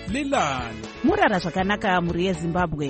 Lilani. Murara zvakanaka muri yeZimbabwe.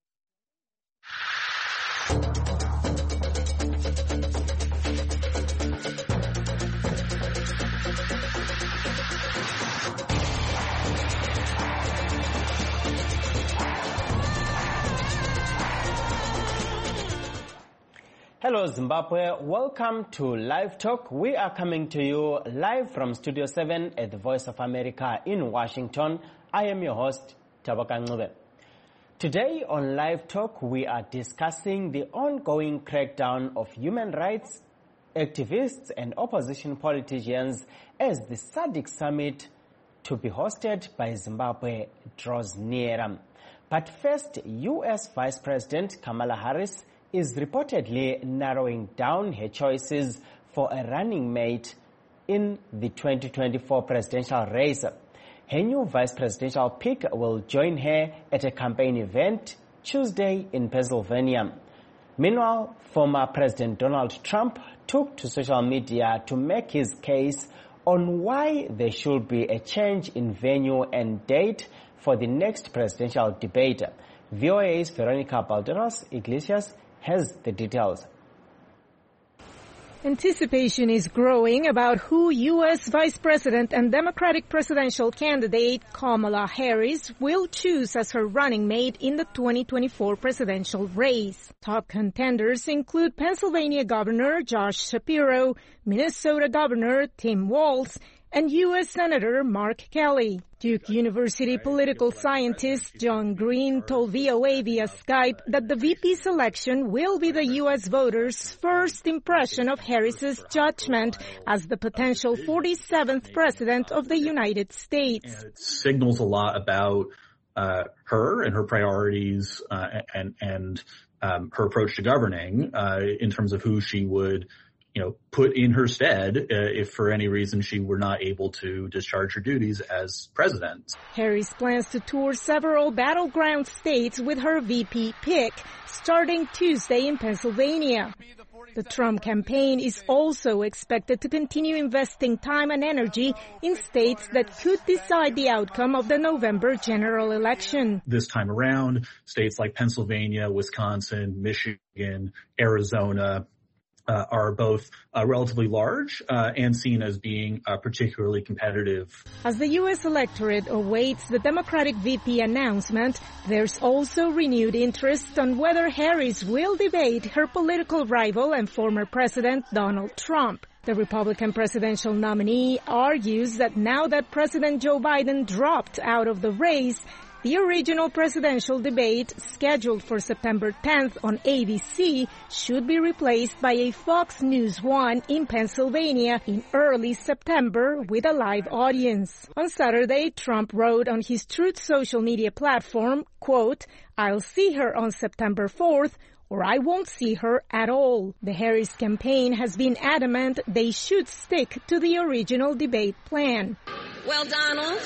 Hello Zimbabwe, welcome to Live Talk. We are coming to you live from Studio 7 at the Voice of America in Washington. I am your host, Tabaka Ncube. Today on Live Talk, we are discussing the ongoing crackdown of human rights activists and opposition politicians as the SADC summit to be hosted by Zimbabwe draws nearer. But first, U.S. Vice President Kamala Harris is reportedly narrowing down her choices for a running mate in the 2024 presidential race. Her new vice presidential pick will join her at a campaign event Tuesday in Pennsylvania. Meanwhile, former President Donald Trump took to social media to make his case on why there should be a change in venue and date for the next presidential debate. VOA's Veronica Balderas Iglesias has the details. Anticipation is growing about who U.S. Vice President and Democratic presidential candidate Kamala Harris will choose as her running mate in the 2024 presidential race. Top contenders include Pennsylvania Governor Josh Shapiro, Minnesota Governor Tim Walz, and U.S. Senator Mark Kelly. Duke University political scientist John Green told VOA via Skype that the VP selection will be the U.S. voters' first impression of Harris's judgment as the potential 47th president of the United States. It signals a lot about her and her priorities and her approach to governing in terms of who she would put in her stead if for any reason she were not able to discharge her duties as president. Harris plans to tour several battleground states with her VP pick, starting Tuesday in Pennsylvania. The Trump campaign is also expected to continue investing time and energy in states that could decide the outcome of the November general election. This time around, states like Pennsylvania, Wisconsin, Michigan, Arizona, are both relatively large and seen as being particularly competitive. As the U.S. electorate awaits the Democratic VP announcement, there's also renewed interest on whether Harris will debate her political rival and former President Donald Trump. The Republican presidential nominee argues that now that President Joe Biden dropped out of the race, the original presidential debate, scheduled for September 10th on ABC, should be replaced by a Fox News 1 in Pennsylvania in early September with a live audience. On Saturday, Trump wrote on his Truth social media platform, quote, "I'll see her on September 4th, or I won't see her at all." The Harris campaign has been adamant they should stick to the original debate plan. Well, Donald,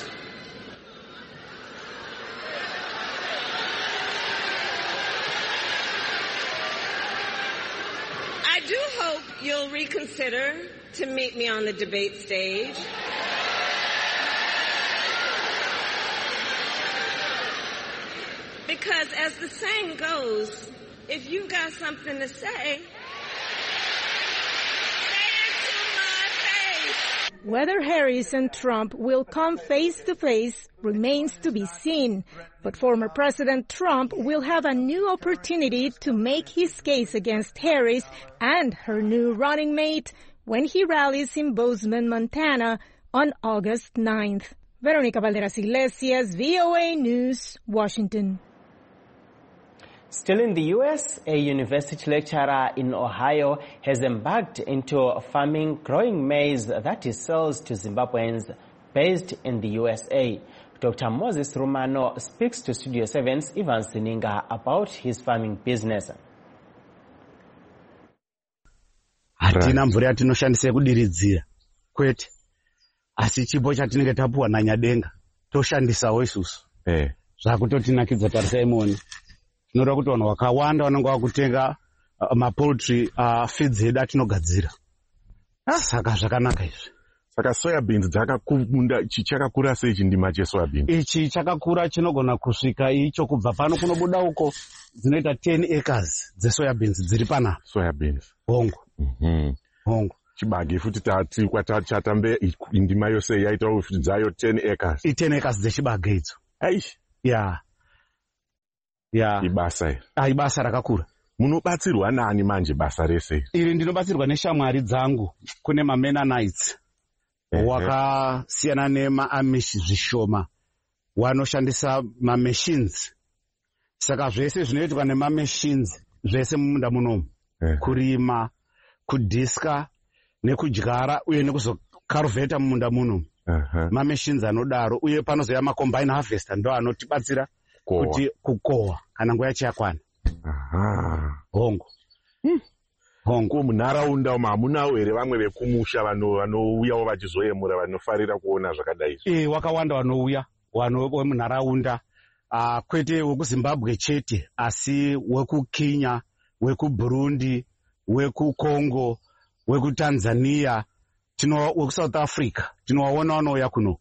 I do hope you'll reconsider to meet me on the debate stage. Because as the saying goes, if you got something to say, whether Harris and Trump will come face-to-face remains to be seen, but former President Trump will have a new opportunity to make his case against Harris and her new running mate when he rallies in Bozeman, Montana on August 9th. Veronica Balderas Iglesias, VOA News, Washington. Still in the U.S., a university lecturer in Ohio has embarked into farming growing maize that he sells to Zimbabweans based in the USA. Dr. Moses Rumano speaks to Studio 7's Ivan Sininga about his farming business. Hatina mvura yatinoshandise kudiridzira kwete asi chipo chatinenge tapuwa nanyadenga toshandisawo isusu zvakutotinakidza tarisaimoni. Tinoda kuti vanhu vakawanda vanenge vakutenga mapoultry feeds edu atinogadzira. Saka zvakanaka izvi. Saka soybeans dzakakunda chakakura sei chindima chesoybeans? Ichi chakakura chinogona kusvika icho kubva pano kunobuda uko dzinoita 10 acres dzesoybeans dziri pana. Soybeans. Hongo. Hongo. Chibage futi tati chatambe indima yose yaita futi dzayo 10 acres. 10 acres dzechibage idzo. Aish. Yeah. Ibasa. Ibasa rakakura. Munobatsirwa nani manje basa rese? Iri ndinobatsirwa neshamwari dzangu kune Mennonites. Wakasiyana nemaamish zvishoma. Wanoshandisa machines. Saka zvese zvinoitwa nemachines zvese mumunda munomu. Kurima, kudiska, nekudyara uye nekuzokaruvheta mumunda munomu. Machines anodaro uye panozoya macombine harvester ndo anotibatsira kuti kukohwa kana nguva yacho yakwana. Hongo. Hongo munharaunda umu hamunawo here vamwe vekumusha vanouyawo vachizoyemura vanofarira kuona zvakadai? Wakawanda vanouya wemunharaunda, kwete wekuZimbabwe chete asi wekuKenya, wekuBurundi, wekuCongo, wekuTanzania, wekuSouth Africa tinowaona vanouya kuno.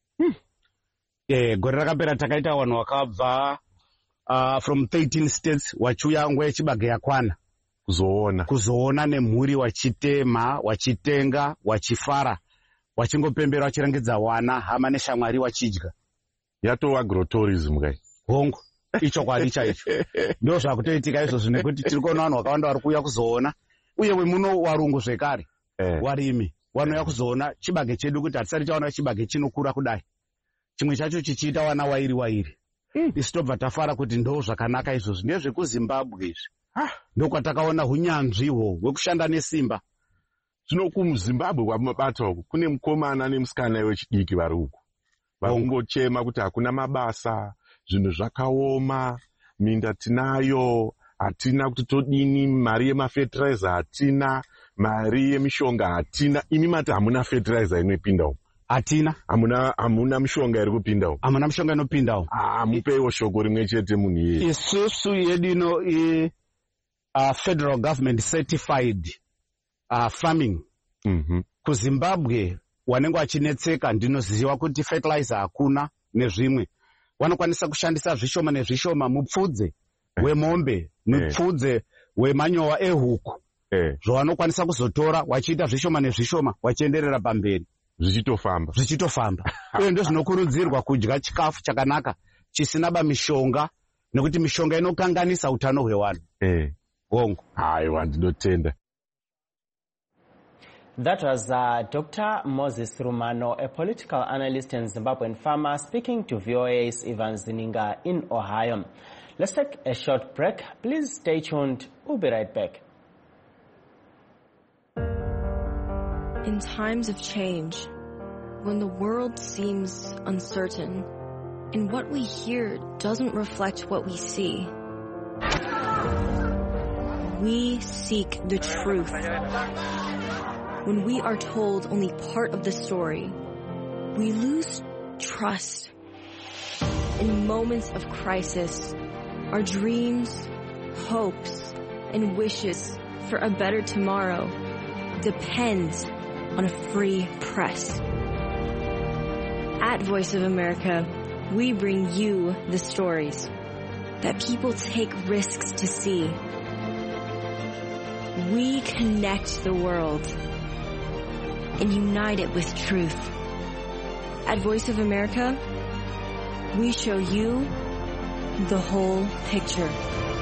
Gore rakapera takaita vanhu vakabva from 13 states wachiuya nguva yechibage yakwana kuzoona nemhuri wachitema, wachitenga, wachifara, wachingopembera, wachirangidza wana, hama neshamwari wachidya. Yatova agrotourism kai? Hongo. Icho kwari chaicho. Ndo zvakutoitika izvozvo nekuti tiri kuona vanhu vakawanda vari kuuya kuzoona. Uye wemuno varungu zvekare. Warimi vanouya kuzoona chibage chedu kuti hatisati taona chibage chinokura kudai. Chimwe chacho chichiita wana wairi. Isi tobva tafara kuti ndo zvakanaka izvozvo. NdezvekuZimbabwe izvi. Ndokwatakaona hunyanzviwo hwekushanda nesimba. Zvino kuZimbabwe kwamabata uku kune mukomana nemusikana wechidiki vari uku. Vakungochema kuti hakuna mabasa, zvinhu zvakaoma, minda tinayo, hatina kuti todini, mari yemafertilizer hatina, mari yemishonga hatina. Imi mati hamuna fertilizer inopinda uku? Hatina. Hamuna mishonga iri kupinda uku? Hamuna mishonga inopinda uku. Mupeiwo shoko rimwe chete munhu iye. Isusu yedu ino federal government certified farming. KuZimbabwe wanenge wachinetseka ndinoziva kuti fertilizer hakuna nezvimwe. Vanokwanisa kushandisa zvishoma nezvishoma mupfudze wemombe, mupfudze wemanyowa ehuku. Zvavanokwanisa kuzotora wachiita zvishoma nezvishoma wachienderera pamberi. Zvichitofamba. Uye ndozvinokurudzirwa kudya chikafu chakanaka chisina mishonga nekuti mishonga inokanganisa utano hwevanhu. Hongo. Haiwa ndinotenda. That was Dr. Moses Rumano, a political analyst and Zimbabwean farmer, speaking to VOA's Ivan Zininga in Ohio. Let's take a short break. Please stay tuned. We'll be right back. In times of change, when the world seems uncertain and what we hear doesn't reflect what we see, we seek the truth. When we are told only part of the story, we lose trust. In moments of crisis, our dreams, hopes, and wishes for a better tomorrow depend on a free press. At Voice of America, we bring you the stories that people take risks to see. We connect the world and unite it with truth. At Voice of America, we show you the whole picture.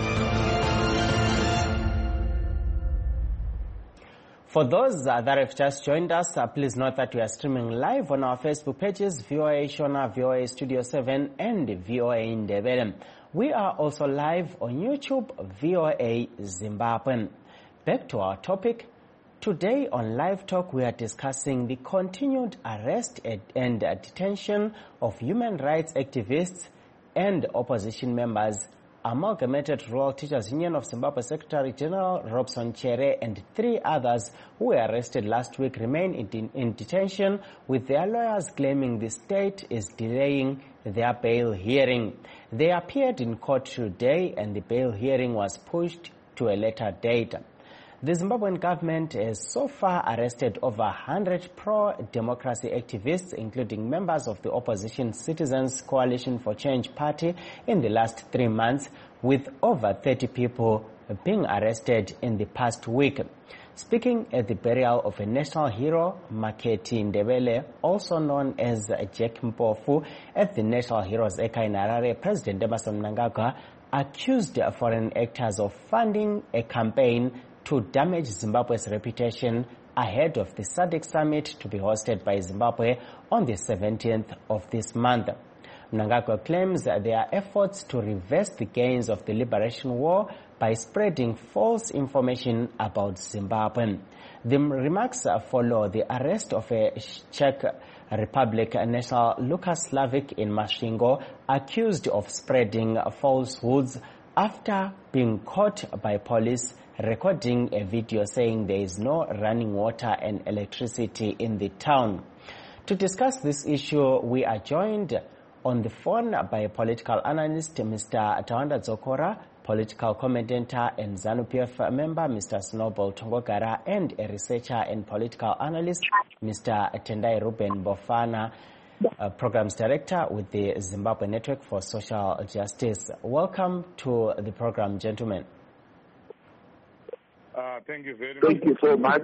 For those that have just joined us, please note that we are streaming live on our Facebook pages, VOA Shona, VOA Studio 7, and VOA Indebele. We are also live on YouTube, VOA Zimbabwe. Back to our topic. Today on Live Talk, we are discussing the continued arrest and detention of human rights activists and opposition members. Amalgamated Rural Teachers Union of Zimbabwe Secretary General Robson Chere and 3 others who were arrested last week remain in detention, with their lawyers claiming the state is delaying their bail hearing. They appeared in court today and the bail hearing was pushed to a later date. The Zimbabwean government has so far arrested over 100 pro-democracy activists, including members of the opposition Citizens Coalition for Change party in the last 3 months, with over 30 people being arrested in the past week. Speaking at the burial of a national hero, Maketi Ndebele, also known as Jack Mpofu, at the National Heroes Eka in Harare, President Emmerson Mnangagwa accused foreign actors of funding a campaign to damage Zimbabwe's reputation ahead of the SADC summit to be hosted by Zimbabwe on the 17th of this month. Mnangagwa claims their efforts to reverse the gains of the liberation war by spreading false information about Zimbabwe. The remarks follow the arrest of a Czech Republic national Lukas Slavic in Masvingo, accused of spreading falsehoods after being caught by police recording a video saying there is no running water and electricity in the town. To discuss this issue, we are joined on the phone by political analyst Mr. Tawanda Dzokora, political commentator and ZANU-PF member Mr. Snowball Tongogara, and a researcher and political analyst Mr. Tendai Ruben Bofana, programs director with the Zimbabwe Network for Social Justice. Welcome to the program, gentlemen. Thank you very much. Thank you so much.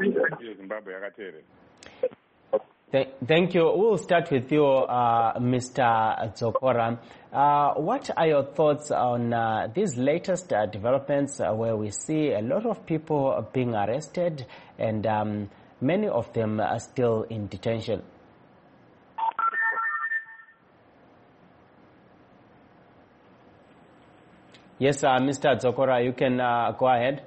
Thank you. We'll start with you, Mr. Dzokora. What are your thoughts on these latest developments where we see a lot of people being arrested and many of them are still in detention? Yes, Mr. Dzokora, you can go ahead.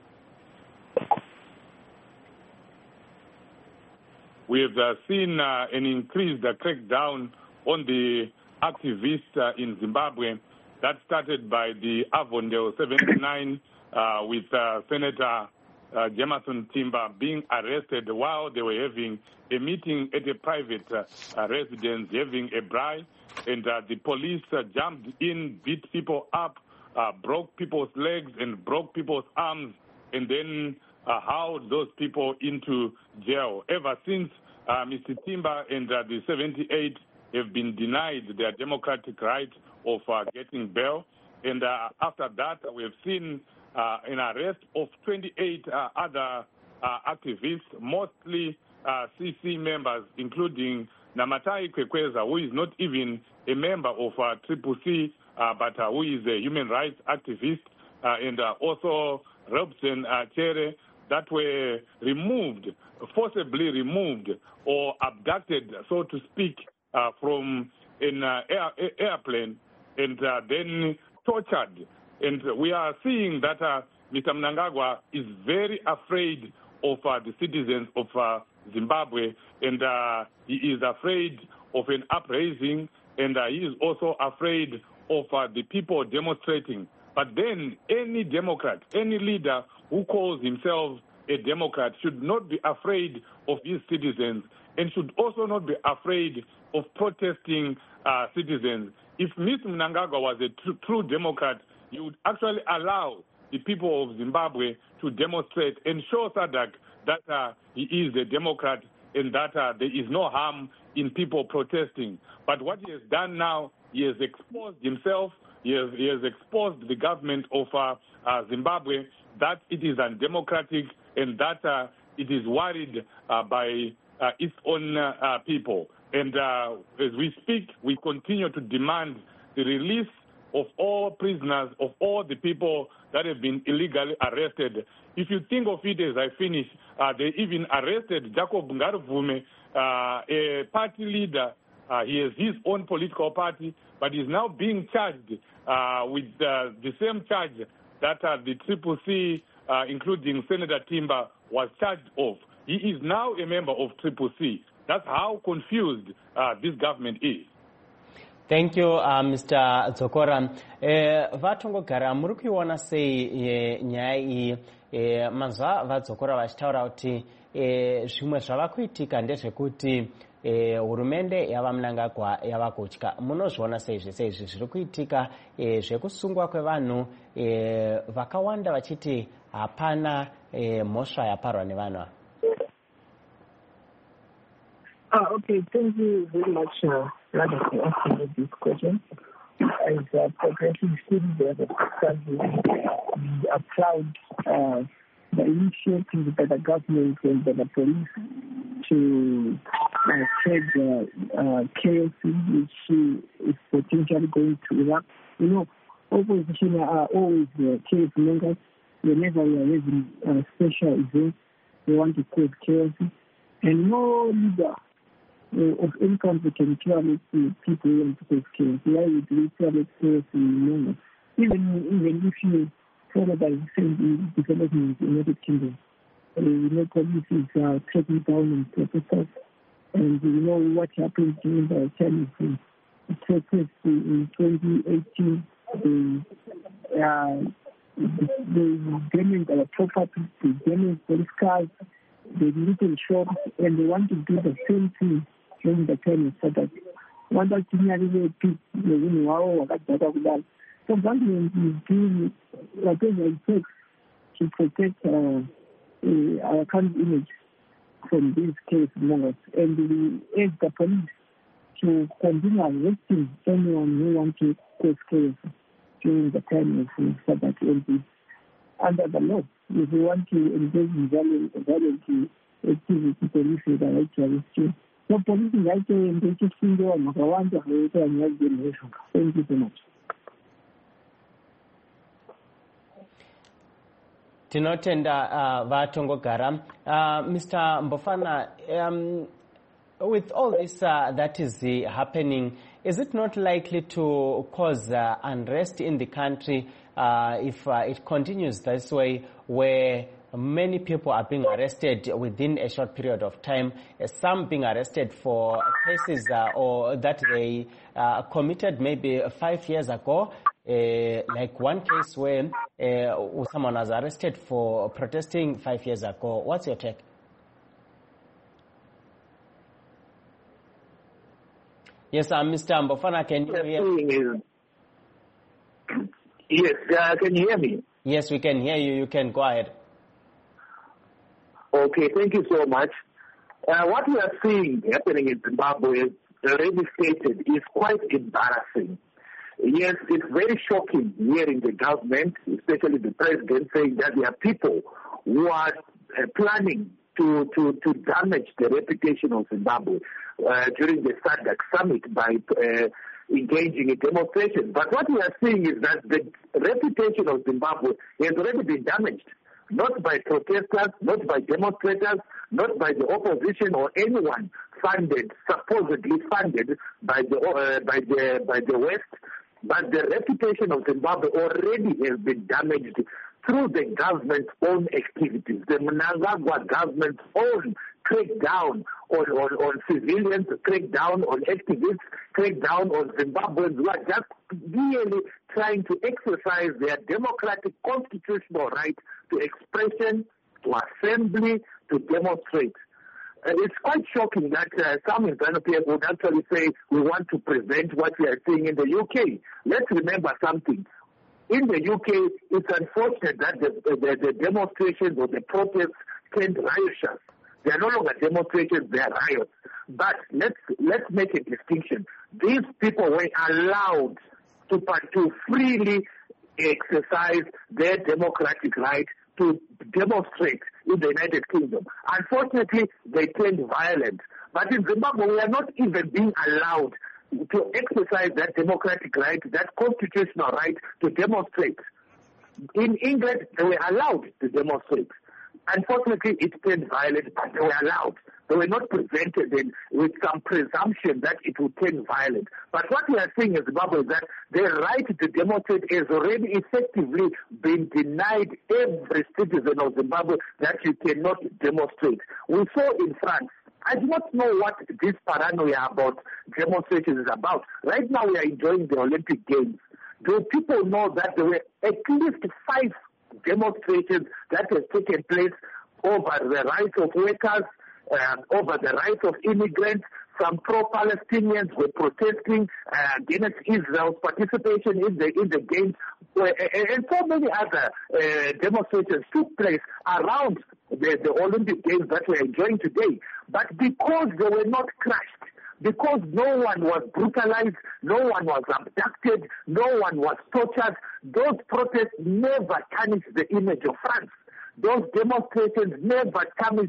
We have seen an increased crackdown on the activists in Zimbabwe. That started by the Avondale 79 with Senator Jameson Timber being arrested while they were having a meeting at a private residence, having a bribe, and the police jumped in, beat people up, broke people's legs and broke people's arms, and then hauled those people into jail. Ever since, Mr. Timber and the 78 have been denied their democratic right of getting bail. And after that, we have seen an arrest of 28 other activists, mostly CC members, including Namatai Kwekweza, who is not even a member of CCC, but who is a human rights activist, and also Robson Chere, that were removed, forcibly removed or abducted, so to speak, from an airplane and then tortured. And we are seeing that Mr. Mnangagwa is very afraid of the citizens of Zimbabwe, and he is afraid of an uprising, and he is also afraid of the people demonstrating. But then any Democrat, any leader who calls himself a Democrat should not be afraid of his citizens and should also not be afraid of protesting citizens. If Mr. Mnangagwa was a true Democrat, he would actually allow the people of Zimbabwe to demonstrate and show SADC that he is a Democrat and that there is no harm in people protesting. But what he has done now, he has exposed himself, he has exposed the government of Zimbabwe, that it is undemocratic and that it is worried by its own people. And as we speak, we continue to demand the release of all prisoners, of all the people that have been illegally arrested. If you think of it as I finish, they even arrested Jacob Ngaruvume, a party leader. He has his own political party, but is now being charged with the same charge that the CCC, including Senator Timber, was charged of. He is now a member of CCC. That's how confused this government is. Thank you, Mr. Dzokora. Vatongogara muri kuiona sei nyaya iyi manzwa vadzokora vachitaura kuti zvimwe zvava kuitika ndezvekuti hurumende yava Mnangagwa yava kutya. Munozviona sei zvese izvi zviri kuitika, zvekusungwa kwevanhu vakawanda vachiti hapana mhosva yaparwa nevanhu ava? Okay, thank you very much, Radha, for asking me this question. As progressive citizens of the country, we applaud the initiative by the government and by the police to spread chaos which is potentially going to erupt. You know, opposition are always chaos mongers. Whenever we are having special events, they want to cause chaos. And no leader of any country can clearly see people who want to cause chaos. Why would we clearly chaos in moments? Even if you follow the same development in the United Kingdom, police is tracking down on protesters. And you know what happened during the time of protests in 2018. They damaged our property, they damaged police cars, they little shops, and they want to do the same thing during the time of Saturday. One of the people, so government is doing whatever it takes to protect our country image from these case mongers, and we urge the police to continue arresting anyone who wants to cause chaos during the time of Sabbath and under the law. If you want to engage in violent activity, police have the right to arrest you. So police is right to engage in the Thank you so much. Tinotenda vatongogara. Mr. Mbofana, with all this that is happening, is it not likely to cause unrest in the country if it continues this way, where many people are being arrested within a short period of time, some being arrested for cases or that they committed maybe 5 years ago, like one case where someone was arrested for protesting 5 years ago. What's your take? Yes, Mr. Mbofana, can you hear me? Yes, can you hear me? Yes, we can hear you. You can go ahead. Okay, thank you so much. What we are seeing happening in Zimbabwe, already stated, is quite embarrassing. Yes, it's very shocking hearing the government, especially the president, saying that there are people who are planning to damage the reputation of Zimbabwe during the SADC summit by engaging in demonstrations. But what we are seeing is that the reputation of Zimbabwe has already been damaged, not by protesters, not by demonstrators, not by the opposition or anyone funded, supposedly funded by the West, but the reputation of Zimbabwe already has been damaged through the government's own activities, the Mnangagwa government's own crackdown on civilians, crackdown on activists, crackdown on Zimbabweans who are just really trying to exercise their democratic constitutional right to expression, to assembly, to demonstrate. It's quite shocking that some in ZANU-PF would actually say we want to prevent what we are seeing in the UK. Let's remember something. In the UK, it's unfortunate that the demonstrations or the protests turned riotous. They are no longer demonstrations, they are riots. But let's make a distinction. These people were allowed to freely exercise their democratic right to demonstrate in the United Kingdom. Unfortunately, they turned violent. But in Zimbabwe, we are not even being allowed to exercise that democratic right, that constitutional right to demonstrate. In England, they were allowed to demonstrate. Unfortunately, it turned violent, but they were allowed. They were not presented with some presumption that it would turn violent. But what we are seeing in Zimbabwe is that the right to demonstrate has already effectively been denied every citizen of Zimbabwe, that you cannot demonstrate. We saw in France. I do not know what this paranoia about demonstrations is about. Right now we are enjoying the Olympic Games. Do people know that there were at least 5 demonstrations that have taken place over the rights of workers, over the rights of immigrants? Some pro-Palestinians were protesting against Israel's participation in the games. and so many other demonstrations took place around the Olympic Games that we're enjoying today. But because they were not crushed, because no one was brutalized, no one was abducted, no one was tortured, those protests never tarnished the image of France. Those demonstrations never tarnished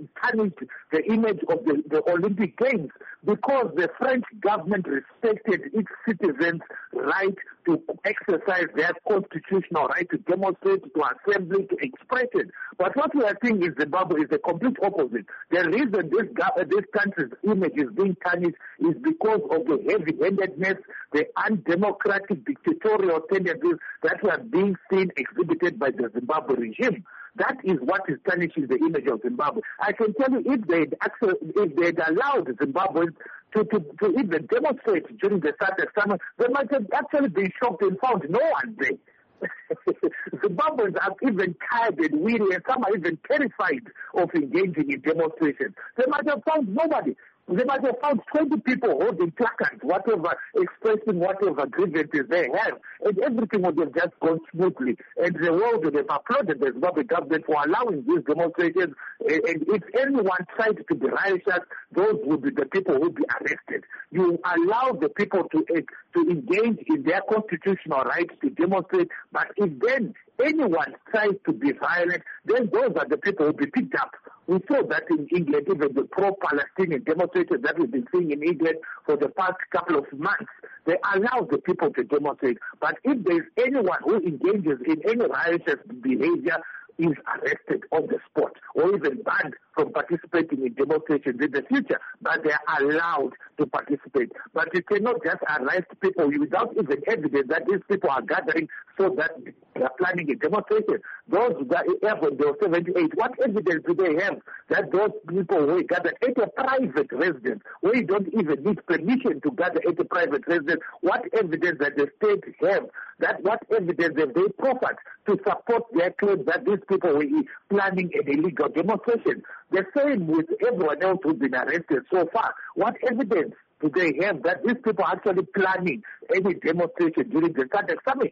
the image of the Olympic Games, because the French government respected its citizens' right to exercise their constitutional right to demonstrate, to assembly, to expression. But what we are seeing in Zimbabwe is the complete opposite. The reason this country's image is being tarnished is because of the heavy-handedness, the undemocratic dictatorial tendencies that were being seen exhibited by the Zimbabwe regime. That is what is tarnishing the image of Zimbabwe. I can tell you, if they'd allowed Zimbabweans to even demonstrate during the SADC summer, they might have actually been shocked and found no one there. Zimbabweans are even tired and weary, and some are even terrified of engaging in demonstrations. They might have found nobody. They might have found 20 people holding placards, whatever, expressing whatever grievances they have, and everything would have just gone smoothly. And the world would have applauded the Zimbabwe government for allowing these demonstrations. And if anyone tried to be riotous, those would be the people who would be arrested. You allow the people to engage in their constitutional right to demonstrate, but if then anyone tries to be violent, then those are the people who will be picked up. We saw that in England, even the pro-Palestinian demonstrators that we've been seeing in England for the past couple of months, they allow the people to demonstrate. But if there's anyone who engages in any riotous behavior, is arrested on the spot or even banned from participating in demonstrations in the future, but they are allowed to participate. But you cannot just arrest people without even evidence that these people are gathering so that they are planning a demonstration. Those that have on the 78, what evidence do they have that those people were gathered at a private residence, where you don't even need permission to gather at a private residence? What evidence that the state have? What evidence have they proffered to support their claim that these people were planning an illegal demonstration? The same with everyone else who's been arrested so far. What evidence do they have that these people are actually planning any demonstration during the SADC summit?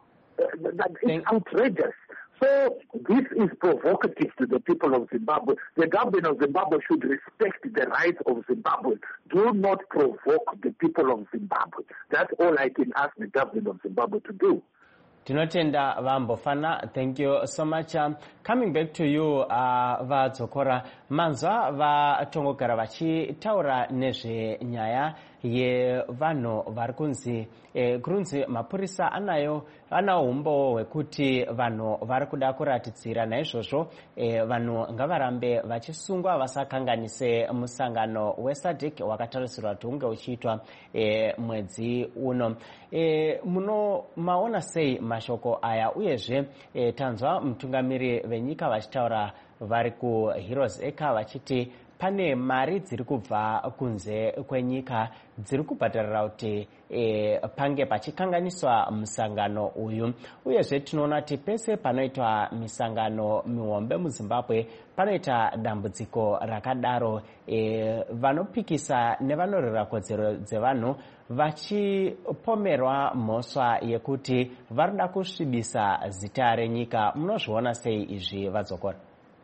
It's outrageous. So this is provocative to the people of Zimbabwe. The government of Zimbabwe should respect the rights of Zimbabwe. Do not provoke the people of Zimbabwe. That's all I can ask the government of Zimbabwe to do. Tinotenda Vambofana, thank you so much. Coming back to you, Vadzokora, manzwa vatongogara vachitaura nezvenyaya yevanhu vari kunzi kurunzi mapurisa anawo umbo hwekuti vanhu vari kuda kuratidzira. Naizvozvo vanhu ngavarambe vachisungwa vasakanganise musangano weSADC wakatarisirwa kuti unge uchiitwa mwedzi uno. Munomaona sei mashoko aya? Uyezve tanzwa mutungamiri venyika vachitaura vari kuHeroes Acre vachiti pane mari dziri kubva kunze kwenyika dziri kubhadharira kuti pange pachikanganiswa musangano uyu. Uyezve tinoona kuti pese panoitwa misangano mihombe muZimbabwe panoita dambudziko rakadaro, vanopikisa nevanorwira kodzero dzevanhu vachipomerwa mhosva yekuti varida kusvibisa zita renyika. Munozviona sei izvi, Vadzokora?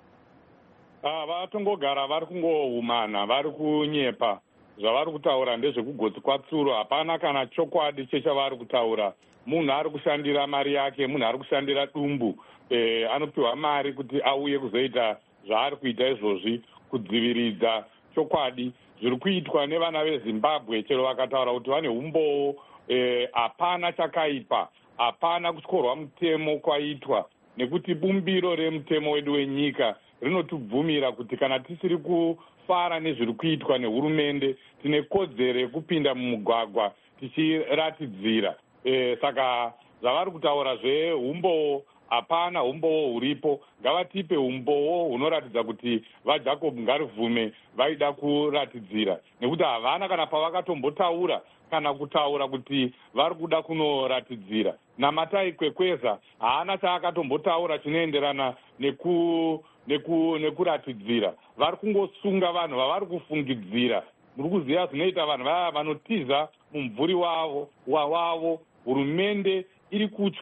Vatongogara vari kungohumana, vari kunyepa. Zvavari kutaura ndezvekugotsi kwatsuro. Hapana kana chokwadi chechavari kutaura. Munhu ari kushandira mari yake, munhu ari kushandira dumbu. Anopiwa mari kuti auye kuzoita zvaari kuita izvozvi, kudziviridza chokwadi zviri kuitwa nevana veZimbabwe. Chero vakataura kuti vane umbowo, hapana chakaipa, hapana kutyorwa mutemo kwaitwa, nekuti bumbiro remutemo wedu wenyika rinotibvumira kuti kana tisiri kufara nezviri kuitwa nehurumende, tine kodzero yekupinda mumugwagwa tichiratidzira. Saka zvavari kutaura zveumbowo, hapana umbowo huripo. Ngavatipe umbowo hunoratidza kuti vaJacob Ngaruvume vaida kuratidzira, nekuti havana kana pavakatombotaura kana kutaura kuti vari kuda kunoratidzira. Namatai Kwekweza haana chaakatombotaura chinoenderana nekuratidzira. Vari kungosunga vanhu vavari kufungidzira. Muri kuziva zvinoita vanhu vaya vanotiza mumvuri wavo. Hurumende iri kutya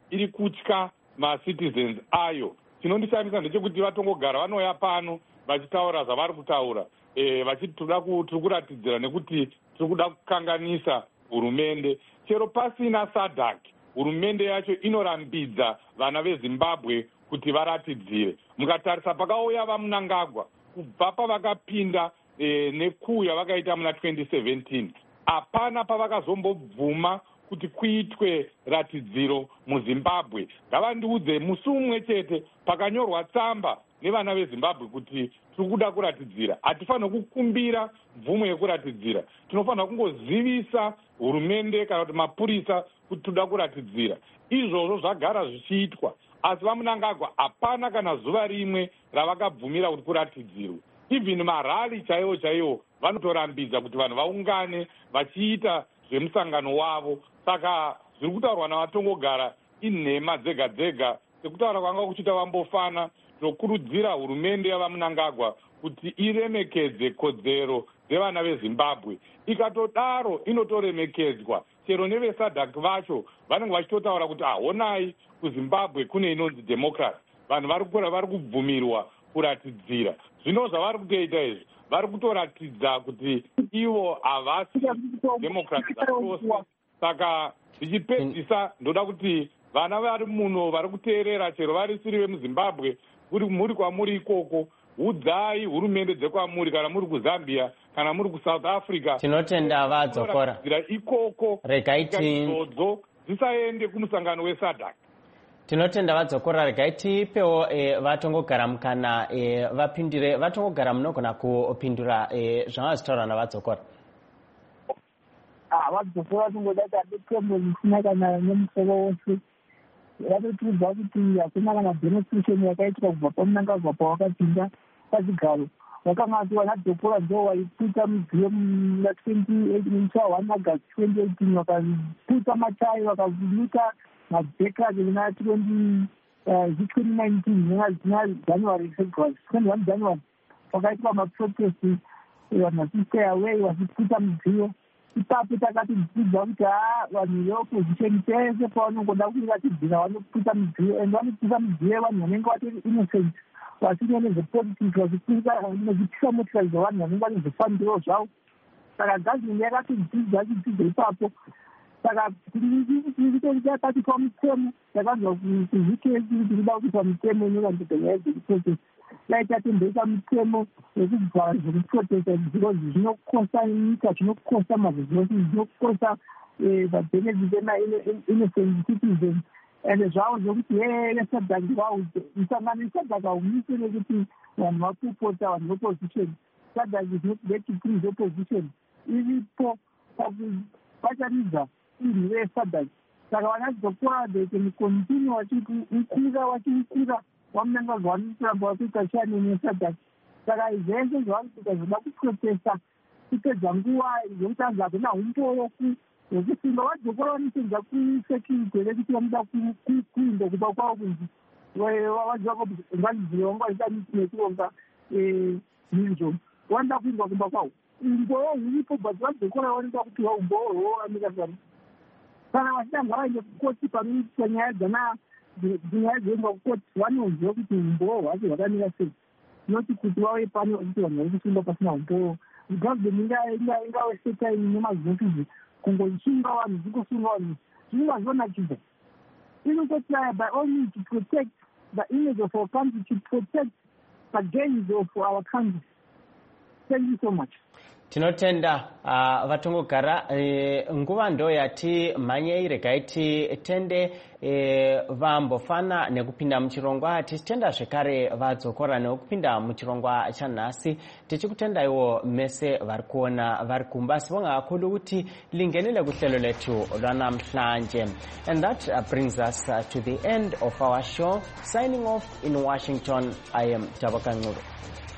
iri kutya macitizens ayo. Chinondishamisa ndechekuti vatongogara vanouya pano vachitaura zvavari kutaura vachiti tiri kuratidzira nekuti tiri kuda kukanganisa hurumende. Chero pasina SADC, hurumende yacho inorambidza vana veZimbabwe kuti varatidzire. Mukatarisa pakauya vaMnangagwa kubva pavakapinda nekuu yavakaita muna 2017, hapana pavakazombobvuma kuti kuitwe ratidziro muZimbabwe. Ngavandiudze musi umwe chete pakanyorwa tsamba nevana veZimbabwe kuti tiri kuda kuratidzira. Hatifanira kukumbira mvumo yekuratidzira, tinofanira kungozivisa hurumende kana kuti mapurisa kuti tiri kuda kuratidzira. Izvozvo zvagara zvichiitwa, asi vaMnangagwa hapana kana zuva rimwe ravakabvumira kuti kuratidzirwe. Even marali chaiwo vanotorambidza kuti vanhu vaungane vachiita zvemusangano wavo. Saka zviri kutaurwa navatongogara inhema dzega dzega sekutaura kwanga kuchiita vambofana. Tinokurudzira hurumende yavaMnangagwa kuti iremekedze kodzero dzevana veZimbabwe. Ikatodaro inotoremekedzwa, chero neveSADC vacho vanenge vachitotaura kuti honai kuZimbabwe kune inonzi democracy, vanhu vari kubvumirwa kuratidzira. Zvino zvavari kutoita izvi vari kutoratidza kuti ivo havasi democracy zvachose. Saka zvichipedzisa ndoda kuti vana vari muno vari kuteerera, chero vari siri vemuZimbabwe, muri kwamuri ikoko, udzai hurumende dzekwamuri, kana muri kuZambia kana muri kuSouth Africa. Tinotenda vadzokora ikoko, regaiti dzisaende kumusangano weSADC. Tinotenda vadzokora. Regai tipewo vatongogara mukana vapindire. Vatongogara munogona kupindura zvanga zvitaurwa navadzokora. Vadzokora tingoda kuti adetembo zvisina kana nemusoro wose. Vatotiudza kuti hakuna kana beneficiation yakaitwa kubva paMnangagwa pawakapinda pachigaro. Vakangati vanadzokora ndo vaiputsa mudziyo muna 28 musi wa1 August 2018, vakaputsa matayi vakavunyika mabhekadi muna 2019 zina January February 21 January vakaitwa maprotesti vanhu vachistay away vachiputsa mudziyo. Ipapo takati dzidzidza kuti vanhu veopposition pese pavanongoda kuratidzira vanoputsa mudziyo, and vanoputsa mudziyo vanhu vanenge vatori innocent vasina nezvepolitics, vachiputsa nezvipisa motikari zvavanhu vanenge vane zvifambiro zvavo. Saka gavhimende yakatidzidza chidzidzo ipapo. Saka takatipa mutemo, takanzwa kuzvikesi kuti kuda kupa mutemo inokandidzanya dzekuprotest. Dai tatendesa mutemo wekubva zvekuprotesta zviro zvinokosa nyika, zvinokosa mazvinosi, zvinokosa vabenefits ema-innocent citizens. And zvavo zvokuti SADC vaudze musangano weSADC haumise nekuti vanhu vapopota vanhu veopposition. SADC is not there to please opposition. Iripo pakubatanidza inhu veSADC. Saka vanadzokora they can continue vachikura vaMnangagwa vanotoramba vakuita shani neSADC. Saka zvese zvavari kuita zvoda kuprotesta kupedza nguva zvokuti anzi hakuna umboo hwekusimba. Vadzokora vanosenza kusecurity rekuti vanoda kuinda kuba kwavo kunzi vadzivakovanzive vanga vaita miti nekuronga mhizho vanoda kuindwa kumba kwavo. Umboo huripo but vadzokora vanoda kuti umboo hwoamika sani. Kana vachitanga vaende kukoti panoitwa nyaya dzinyaya dzoendwa kukoti vanoziva kuti umboo hwacho hwakamira sei, noti kuti vauye pano kuti vanhu vari kusimba pasina umboo. Gavhimende ingawese nemazinofizi kungosunga vanhu zvingosunga vanhu zvingazonakidza. Inototry by all means to protect the image of our country, to protect the gains of our country. Thank you so much. Tinotenda vatongogara nguva ndo yati mhanyei. Regai titende vambofana nekupinda muchirongwa, tichitenda zvekare vadzokora nekupinda muchirongwa chanhasi. Tichikutendaiwo mese vari kuona vari kumba sibonga kakhulu kuti lingenile kuhlelo lethu lwanamhlanje. And that brings us to the end of our show. Signing off in Washington, I am Tabaka Ncube.